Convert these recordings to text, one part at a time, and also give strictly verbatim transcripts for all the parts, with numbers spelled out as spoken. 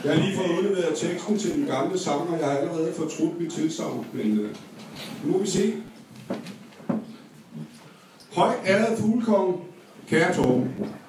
Jeg har lige fået udleveret teksten til den gamle sang, og jeg har allerede fortrudt mit tilsagn, men øh, nu må vi se. Højt ærede fuglekonge, kære Torben.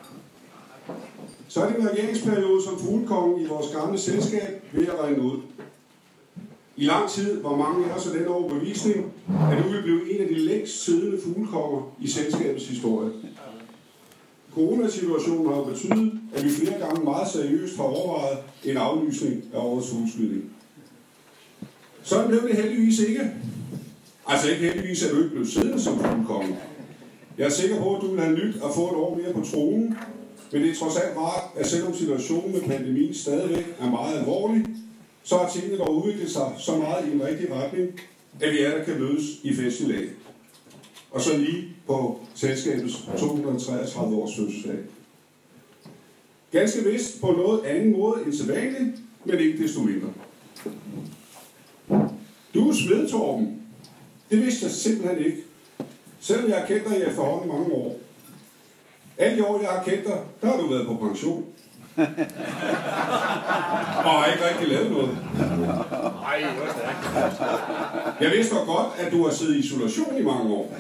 Så er det en regeringsperiode som fuglekonge i vores gamle selskab ved at regne ud. I lang tid var mange af os af den overbevisning, at du vil blive en af de længst siddende fuglekonger i selskabets historie. Coronasituationen har betydet, at vi flere gange meget seriøst har overvejet en aflysning af årets fugleskydning. Sådan blev det heldigvis ikke. Altså ikke heldigvis, at du ikke blev siddende som fuglekonge. Jeg er sikker på, at du vil have nyt at få et år mere på tronen, men det er trods alt rart, at selvom situationen med pandemien stadigvæk er meget alvorlig, så har tingene dog udviklet sig så meget i en rigtig retning, at vi alle kan mødes i festival. Og så lige på selskabets to hundrede og treogtredive års fødselsdag. Ganske vist på noget anden måde end sædvanligt, men ikke desto mindre. Du er smed, Torben. Det vidste jeg simpelthen ikke. Selvom jeg har kendt dig i efterhånden mange år. Alle de år, jeg har kendt dig, der har du været på pension. Og har ikke rigtig lavet noget. Nej, hvor stærkt. Jeg vidste godt, at du har siddet i isolation i mange år.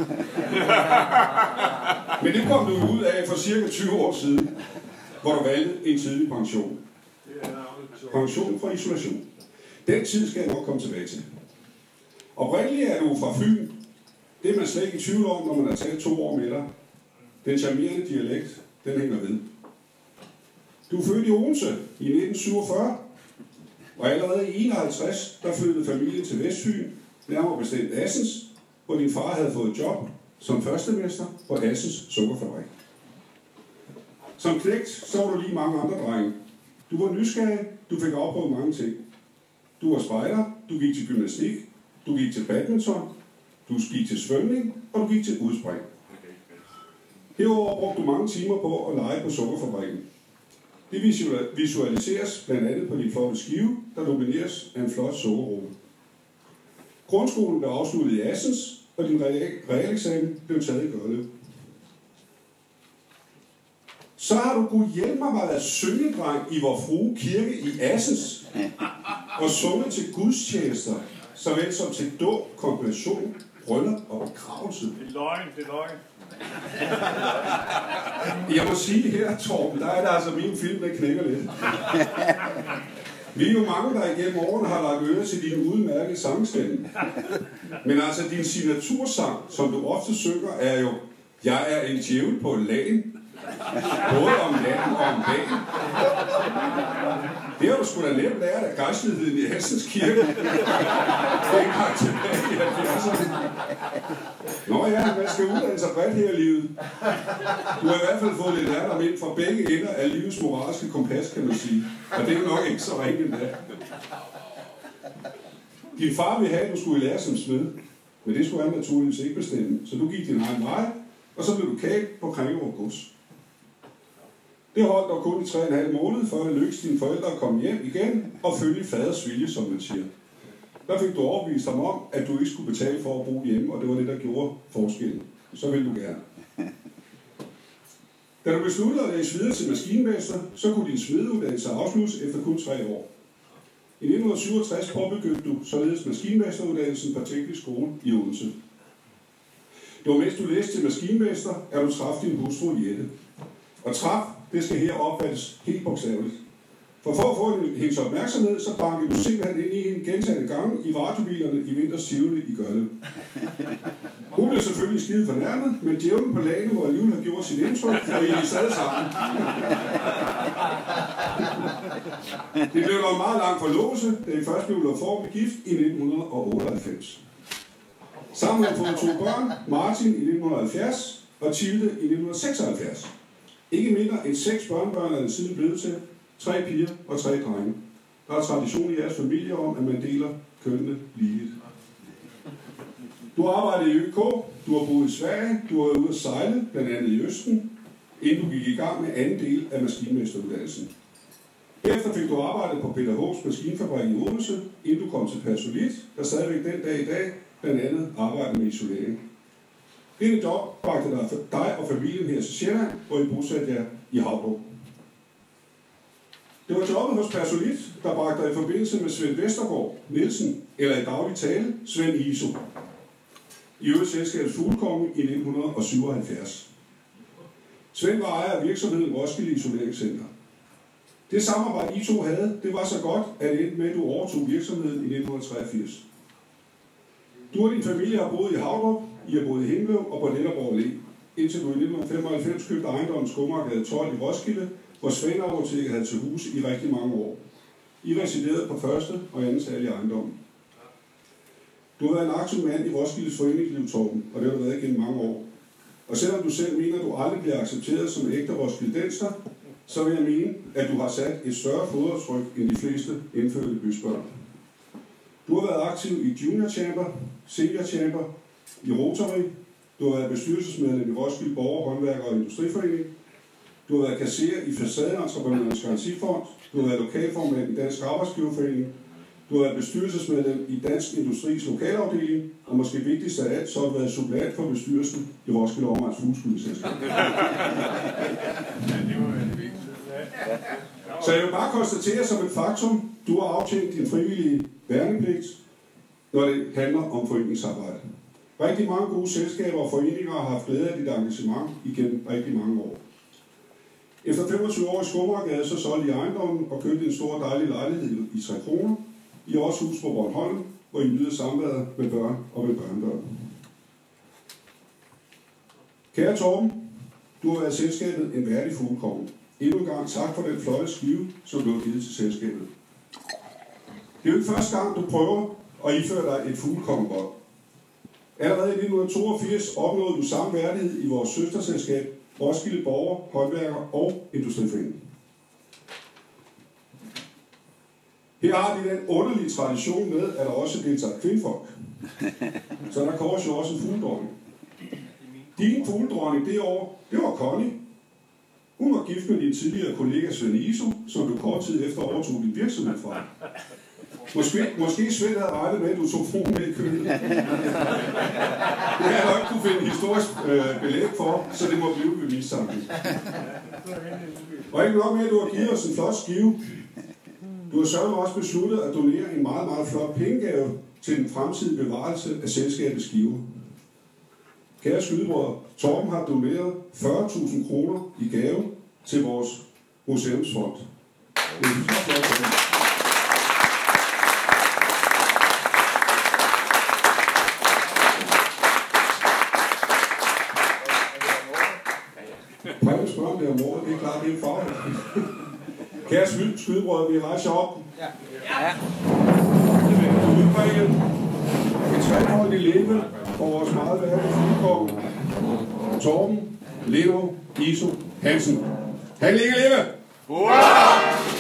Men det kom du ud af for cirka tyve år siden, hvor du valgte en tidlig pension. Pension fra isolation. Den tid skal jeg nok komme tilbage til. Oprindeligt er du fra Fyn. Det er man slet ikke i tvivl om, når man har taget to år med dig. Den charmerende dialekt, den hænger ved. Du er født i Odense i nitten syvogfyrre, og allerede i enoghalvtreds, der flyttede familien til Vestfyn, nærmere bestemt Assens, hvor din far havde fået job som førstemester på Assens sukkerfabrik. Som knægt, så var du lige mange andre drenge. Du var nysgerrig, du fik opprøvet mange ting. Du var spejder, du gik til gymnastik, du gik til badminton, du gik til svømning, og du gik til udspring. Herover brugte du mange timer på at lege på sukkerfabrikken. Det visualiseres blandt andet på din flotte skive, der domineres af en flot sukkerrute. Grundskolen blev afsluttet i Assens, og din realeksamen blev taget i Gørlev. Så har du kunnet hjælpe mig med at være syngedreng i Vor Frue Kirke i Assens, og sunget til gudstjenester, såvel som til dåb, konfirmation, bryllup og begravelse. Det er løgn, det er løgn. Jeg må sige her, Torben, der er der altså min film, der knækker lidt. Vi er jo mange, der igennem årene har lagt øre til din udmærkede sangstemme. Men altså, din signatursang, som du ofte synger, er jo Jeg er en djævel på lagen. Både om natten og om dagen. Det har du sgu da nemt lært af gejstligheden i Assens Kirke. Det er ikke tilbage i halvfjerdserne. Nå ja, man skal uddanne sig bredt her i livet. Du har i hvert fald fået lidt lærdom ind fra begge ender af livets moralske kompas, kan man sige. Og det er jo nok ikke så ringe endda. Din far ville have, at du skulle lære som smed. Men det skulle han naturligvis ikke bestemme. Så du gik din egen vej, og så blev du kalt på Kringerup Gods. Det holdt dog kun i tre og en halv måned, før det lykkedes dine forældre at komme hjem igen og følge faders vilje, som man siger. Der fik du overbevist ham om, at du ikke skulle betale for at bo hjemme, og det var det, der gjorde forskellen. Så ville du gerne. Da du besluttede at læse videre til maskinmester, så kunne din smedeuddannelse afsluttes efter kun tre år. I nitten syvogtres påbegyndte du således maskinmesteruddannelsen på Teknisk Skole i Odense. Det var mens du læste til maskinmester, at du traf din hustru Jette. Og traf, det skal her opfattes helt bogstaveligt. For for at få hendes opmærksomhed, så bankede du simpelthen ind i hende gentagne gange i radiobilerne i Vinters Tivoli i Gørlev. Hun blev selvfølgelig skide fornærmet, men djævlen på lagene må alligevel have gjort sit indtryk, og I er stadig sammen. Det blev dog meget lang forlovelse, da I først blev lavet formelig gift i nitten otteoghalvfems. Sammen har fået to børn, Martin i nitten halvfjerds og Tilde i nitten seksoghalvfjerds. Ikke mindre end seks børnebørn er den siden blevet til, tre piger og tre drenge. Der er tradition i jeres familie om, at man deler kønnene ligeligt. Du har arbejdet i Ø K, du har boet i Sverige, du har været ude at sejle, blandt andet i Østen, inden du gik i gang med anden del af maskinmesteruddannelsen. Herefter fik du arbejdet på Peter Haags maskinfabrik i Odense, inden du kom til Persolit, der stadigvæk den dag i dag blandt andet arbejder med isolering. Denne job bragte dig og familien her til Sjælland, hvor I bosatte jer i Havdrup. Det var jobbet hos Personit, der bragte dig i forbindelse med Svend Vestergaard Nielsen, eller i daglig tale, Svend Iso. I øvrigt selskabets fuglekonge i nitten syvoghalvfjerds. Svend var ejer af virksomheden Roskilde Isoleringscenter. Det samarbejde I to havde, det var så godt, at det endte med, at du overtog virksomheden i nitten treogfirs. Du og din familie har boet i Havdrup, I har boet i Himmeløv og på Netterborg Allé, indtil du i nitten femoghalvfems købte ejendommen Skomagergade tolv i Roskilde, hvor Svend Apoteket havde til hus i rigtig mange år. I residerede på første og anden sal i ejendommen. Du har været en aktiv mand i Roskildes foreningsliv, Torben, og det har du været gennem mange år. Og selvom du selv mener, at du aldrig bliver accepteret som en ægte roskildenser, så vil jeg mene, at du har sat et større fodaftryk end de fleste indfødte bysbørn. Du har været aktiv i Junior Chamber, Senior Chamber, i Rotary. Du har været bestyrelsesmedlem i Roskilde Borger, Håndværker og Industriforening. Du har været kasserer i Facadentreprenørernes Garantifond. Du har været lokalformand i Dansk Arbejdsgiverforening. Du har været bestyrelsesmedlem i Dansk Industris lokalafdeling, og måske vigtigst af alt, så har du været suppleant for bestyrelsen i Roskilde Omegns Fugleskydeselskab. Så jeg vil bare konstatere som et faktum, du har aftjent din frivillige værnepligt, når det handler om foreningsarbejde. Rigtig mange gode selskaber og foreninger har haft glæde af dit engagement igennem rigtig mange år. Efter femogtyve år i Skomagergade, så solgte I ejendommen og købte en stor dejlig lejlighed i tre kroner. I har også hus på Bornholm, hvor I nyder samværet med børn og med børnebørn. Kære Torben, du har været selskabet en værdig fuglekonge. Endnu en gang tak for den flotte skive, som du har givet til selskabet. Det er jo ikke første gang, du prøver at iføre dig et fuglekongebånd. Allerede i nitten toogfirs opnåede du samme værdighed i vores søsterselskab, Roskilde Borger, Håndværker og Industriforening. Her har de den underlige tradition med, at der også deltager kvindfolk. Så der kåres jo også en fugledronning. Din fugledronning det år, det var Connie. Hun var gift med din tidligere kollega Svend Iso, som du kort tid efter overtog din virksomhed fra. Måske, måske Svend havde regnet med, at du tog fruen med i købet. Det har jeg nok kunne finde historisk øh, belæg for, så det må blive bevist sammen. Og ikke nok med, at du har givet os en flot skive. Du har sørget også besluttet at donere en meget, meget flot pengegave til den fremtidige bevarelse af selskabets skiver. Kære skydebrødre, Torben har doneret fyrre tusind kroner i gave til vores museumsfond. Det er så flot for det. Prøv at spørge om det om året, det er klart, det er farligt. Kære skydebrødre, vi rejser op. Ja. Ja. Det vil udbringe et trefoldigt leve for vores meget værdige fuglekonge, Torben Leno Iso Hansen. Han ligger leve! Hurra!